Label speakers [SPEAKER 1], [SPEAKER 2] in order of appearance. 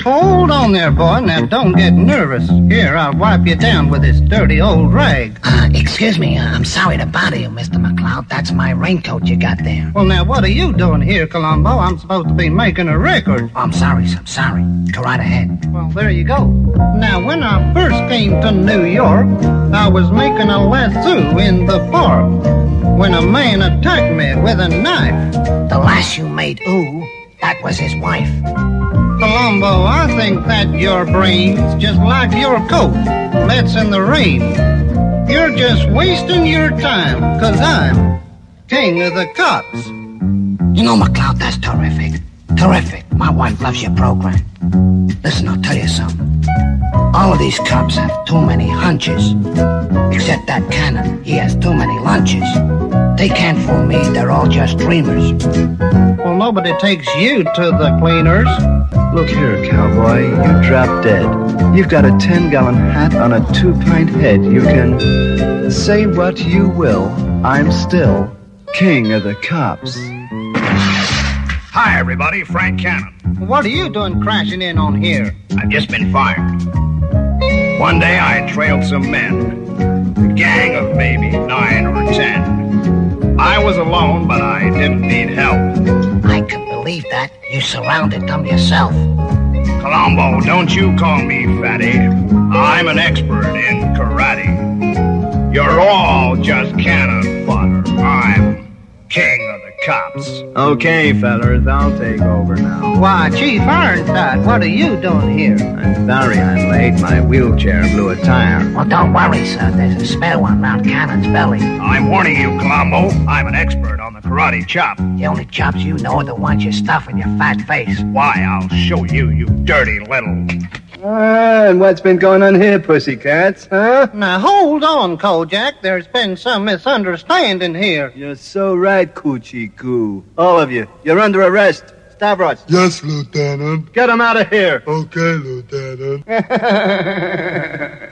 [SPEAKER 1] Hold on there, boy. Now, don't get nervous. Here, I'll wipe you down with this dirty old rag.
[SPEAKER 2] Excuse me. I'm sorry to bother you, Mr. McCloud. That's my raincoat you got there.
[SPEAKER 1] Well, now, what are you doing here, Columbo? I'm supposed to be making a record.
[SPEAKER 2] Oh, I'm sorry, sir. I'm sorry. Go right ahead.
[SPEAKER 1] Well, there you go. Now, when I first came to New York, I was making a lasso in the park when a man attacked me with a knife.
[SPEAKER 2] The lass you made, that was his wife.
[SPEAKER 1] Columbo, I think that your brain's just like your coat that's in the rain. You're just wasting your time, 'cause I'm king of the cops.
[SPEAKER 2] You know, McCloud, that's terrific. Terrific. My wife loves your program. Listen, I'll tell you something. All of these cops have too many hunches. Except that Cannon. He has too many lunches. They can't fool me. They're all just dreamers.
[SPEAKER 1] Well, nobody takes you to the cleaners.
[SPEAKER 3] Look here, cowboy. You drop dead. You've got a 10-gallon hat on a 2-pint head. You can say what you will. I'm still king of the cops.
[SPEAKER 4] Hi, everybody. Frank Cannon.
[SPEAKER 1] What are you doing crashing in on here?
[SPEAKER 4] I've just been fired. One day I trailed some men. A gang of maybe 9 or 10. I was alone, but I didn't need help.
[SPEAKER 2] I can believe that. You surrounded them yourself.
[SPEAKER 4] Columbo, don't you call me fatty. I'm an expert in karate. You're all just cannon fodder. I'm king of the cops.
[SPEAKER 3] Okay, fellas, I'll take over now.
[SPEAKER 1] Why, Chief Ironside, what are you doing here?
[SPEAKER 3] I'm sorry I'm late. My wheelchair blew a tire.
[SPEAKER 2] Well, don't worry, sir. There's a spare one round Cannon's belly.
[SPEAKER 4] I'm warning you, Columbo. I'm an expert on the karate chop.
[SPEAKER 2] The only chops you know are the ones you stuff in your fat face.
[SPEAKER 4] Why, I'll show you, you dirty little...
[SPEAKER 3] And what's been going on here, pussycats, huh?
[SPEAKER 1] Now, hold on, Kojak. There's been some misunderstanding here.
[SPEAKER 3] You're so right, Coochie Coo. All of you, you're under arrest. Stavros.
[SPEAKER 5] Yes, Lieutenant.
[SPEAKER 3] Get him out of here.
[SPEAKER 5] Okay, Lieutenant.